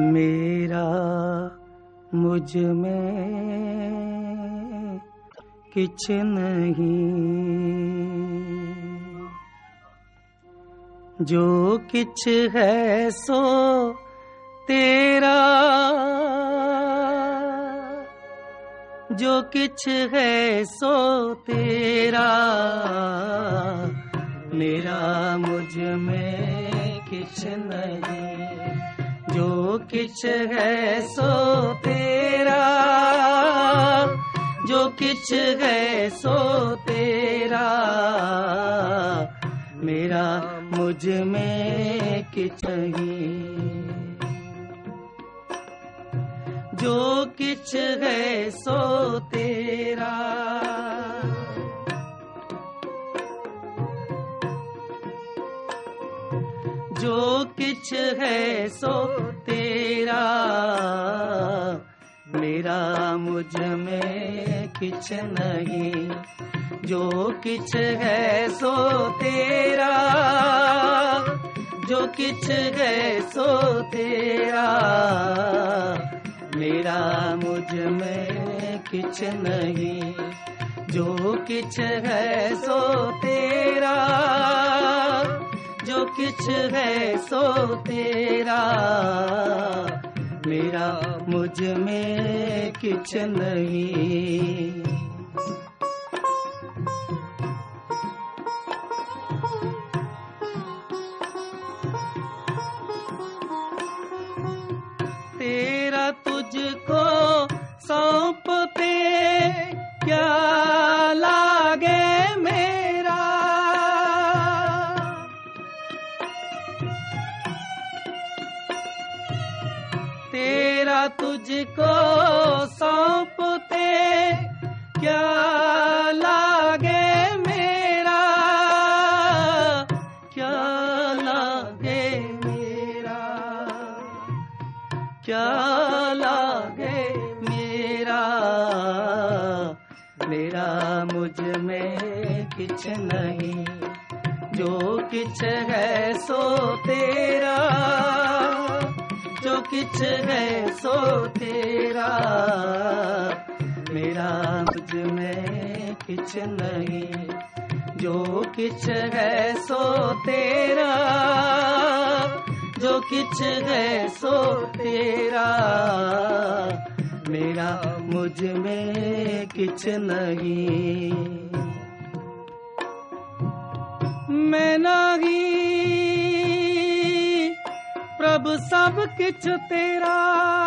मेरा मुझ में किछ नहीं, जो किछ है सो तेरा, जो किछ है सो तेरा। मेरा मुझ में किछ नहीं, जो किछ है सो तेरा, जो किछ है सो तेरा। मेरा मुझ में किछ नहीं, जो किछ है सो तेरा। जो किछ है सो तेरा। मेरा मुझ में किछ नहीं, जो किछ है सो तेरा, जो किछ है सो तेरा। मेरा मुझ में किछ नहीं, जो किछ है सो तेरा, जो किछ है सो तेरा। मेरा मुझ में किछ नहीं। तेरा तुझको सौंपते क्या लागे मेरा, तेरा तुझको सौंपते क्या लागे मेरा, क्या लागे मेरा, क्या लागे मेरा। मेरा मुझ में किछ नहीं, जो किछ है सो तेरा, जो किछ है सो तेरा। मेरा मुझ में किछ नहीं, जो किछ है सो तेरा, जो किछ है सो तेरा। मेरा मुझ में किछ नहीं। मैं नहीं प्रभु सब किछ तेरा,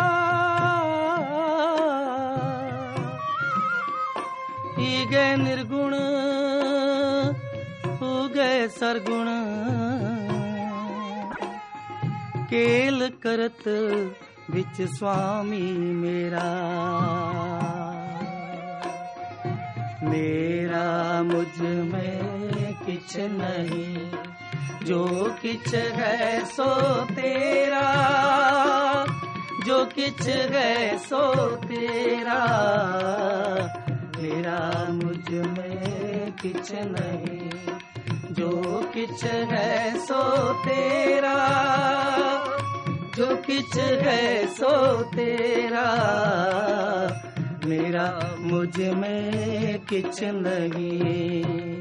ही गए निर्गुण हो गए सरगुण, केल करत विच स्वामी मेरा। मेरा मुझ में किछ नहीं, जो किछ है सो तेरा, जो किछ है सो तेरा। मेरा मुझ में किछ नहीं, जो किछ है सो तेरा, जो किछ है सो तेरा। मेरा मुझ में किछ नहीं।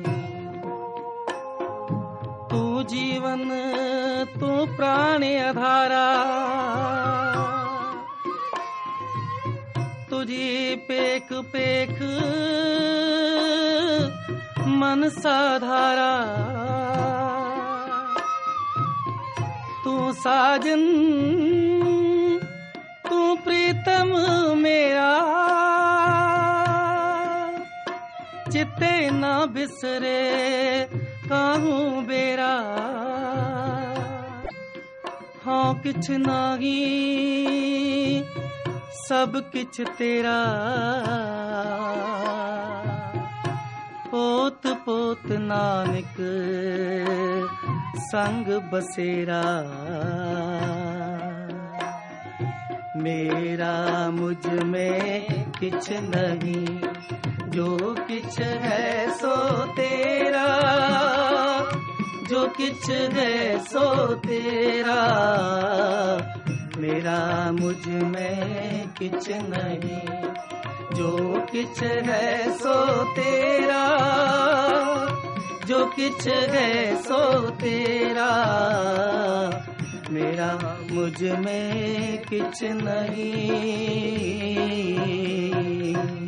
तू जीवन तू प्राण आधारा, तुझी पेख पेख मन साधारा। तू साजन तू प्रीतम मेरा, चित्ते ना बिसरे काहूं बेरा। हाँ किछ नाही सब किछ तेरा, पोत पोत नानक संग बसेरा। मेरा मुझ में किछ नहीं, जो किछ है सो तेरा, जो किछ है सो तेरा। मेरा मुझ में किछ नहीं, जो किछ है सो तेरा, जो किछ है सो तेरा, मेरा मुझ में किछ नहीं।